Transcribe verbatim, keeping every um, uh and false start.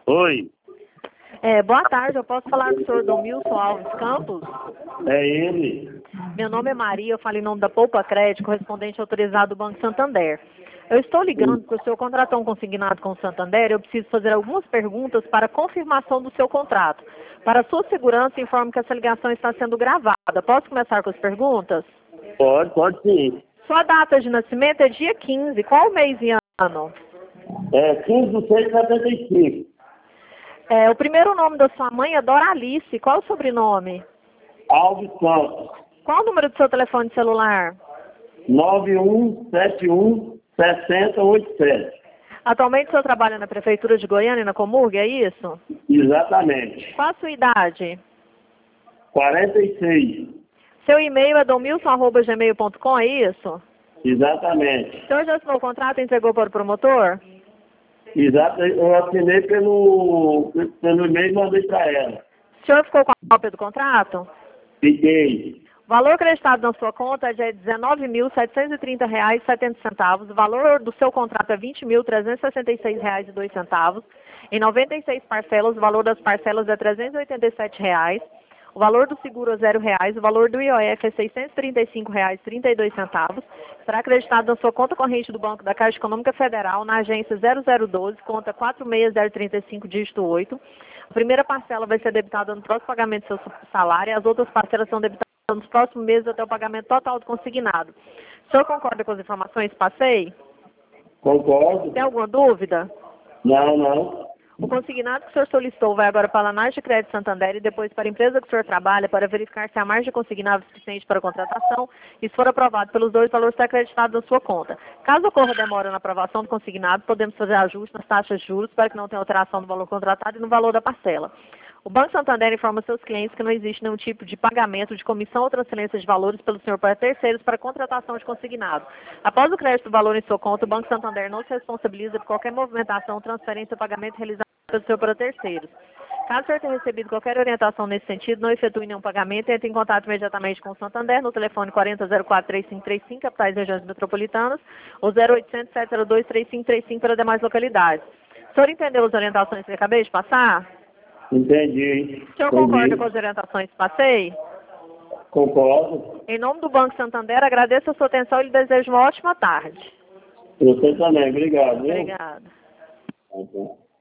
Oi, É, boa tarde, eu posso falar com o senhor Domilson Alves Campos? é ele. Meu nome é Maria, eu falo em nome da Poupa Crédito, correspondente autorizado do Banco Santander. Eu estou ligando porque o senhor contratou um consignado com o Santander e eu preciso fazer algumas perguntas para confirmação do seu contrato. Para sua segurança, informo que essa ligação está sendo gravada. Posso começar com as perguntas? Pode, pode sim. Sua data de nascimento é dia quinze, qual mês e ano? É quinze de seis de setenta e cinco. É, o primeiro nome da sua mãe é Doralice, qual o sobrenome? Alves Campos. Qual o número do seu telefone celular? nove um sete um seis zero oito sete. Atualmente o senhor trabalha na Prefeitura de Goiânia, na Comurg, é isso? Exatamente. Qual a sua idade? quarenta e seis. Seu e-mail é domilson arroba gmail ponto com, é isso? Exatamente. O senhor já assinou o contrato e entregou para o promotor? Exato. Eu assinei pelo, pelo e-mail e mandei para ela. O senhor ficou com a cópia do contrato? Fiquei. O valor acreditado na sua conta é de dezenove mil setecentos e trinta reais e setenta centavos. O valor do seu contrato é vinte mil trezentos e sessenta e seis reais e dois centavos. Em noventa e seis parcelas, o valor das parcelas é trezentos e oitenta e sete reais. O valor do seguro é zero reais. O valor do I O F é seiscentos e trinta e cinco reais e trinta e dois centavos. Será acreditado na sua conta corrente do Banco da Caixa Econômica Federal, na agência zero zero um dois, conta quatro seis zero três cinco, dígito oito. A primeira parcela vai ser debitada no próximo pagamento do seu salário e as outras parcelas são debitadas nos próximos meses até o pagamento total do consignado. O senhor concorda com as informações que passei? Concordo. Tem alguma dúvida? Não, não. O consignado que o senhor solicitou vai agora para a Análise de Crédito Santander e depois para a empresa que o senhor trabalha para verificar se a margem consignada é suficiente para a contratação e, se for aprovado pelos dois, o valor está acreditado na sua conta. Caso ocorra demora na aprovação do consignado, podemos fazer ajuste nas taxas de juros para que não tenha alteração do valor contratado e no valor da parcela. O Banco Santander informa seus clientes que não existe nenhum tipo de pagamento de comissão ou transferência de valores pelo senhor para terceiros para contratação de consignado. Após o crédito do valor em sua conta, o Banco Santander não se responsabiliza por qualquer movimentação, transferência ou pagamento realizado pelo senhor para terceiros. Caso o senhor tenha recebido qualquer orientação nesse sentido, não efetue nenhum pagamento, entre em contato imediatamente com o Santander no telefone quarenta zero quatro, três cinco três cinco, capitais e regiões metropolitanas, ou zero oitocentos, sete zero dois, três cinco três cinco para demais localidades. O senhor entendeu as orientações que eu acabei de passar? Entendi. O senhor Entendi. concorda com as orientações que passei? Concordo. Em nome do Banco Santander, agradeço a sua atenção e lhe desejo uma ótima tarde. Você também. Obrigado. Viu? Obrigada. Tá bom.